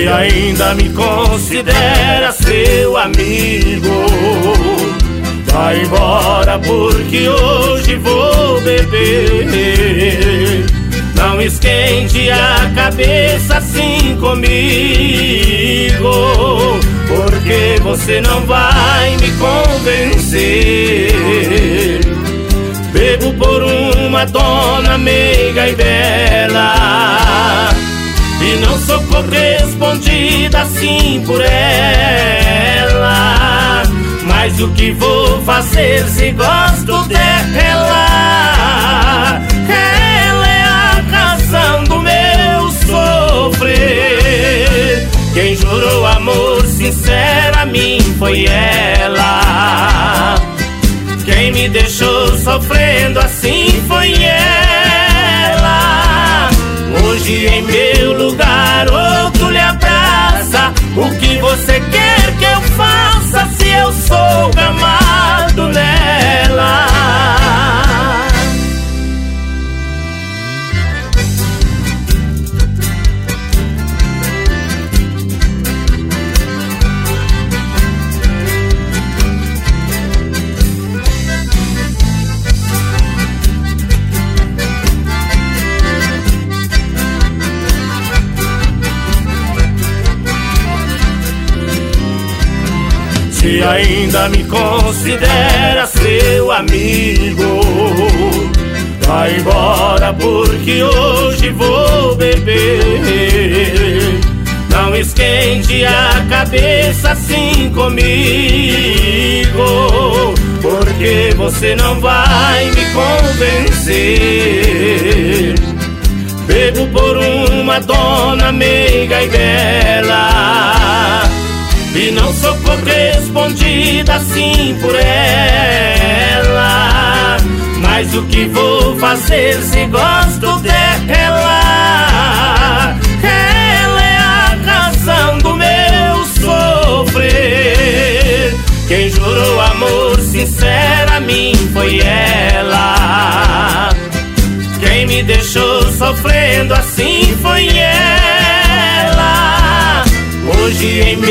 Se ainda me considera seu amigo, vai embora porque hoje vou beber. Não esquente a cabeça assim comigo, porque você não vai me convencer. Bebo por uma dona meiga e bela, e não sou correspondida assim por ela. Mas o que vou fazer se gosto dela? Ela é a razão do meu sofrer. Quem jurou amor sincero a mim foi ela. Quem me deixou sofrendo assim foi ela. Hoje em meu lugar outro lhe abraça. O que você quer que eu faça se eu sou amado nela? Se ainda me considera seu amigo, vai embora porque hoje vou beber. Não esquente a cabeça assim comigo, porque você não vai me convencer. Bebo por uma dona meiga e bela, e não sou correspondida assim por ela. Mas o que vou fazer se gosto dela? Ela é a razão do meu sofrer. Quem jurou amor sincero a mim foi ela. Quem me deixou sofrendo assim foi ela. Hoje em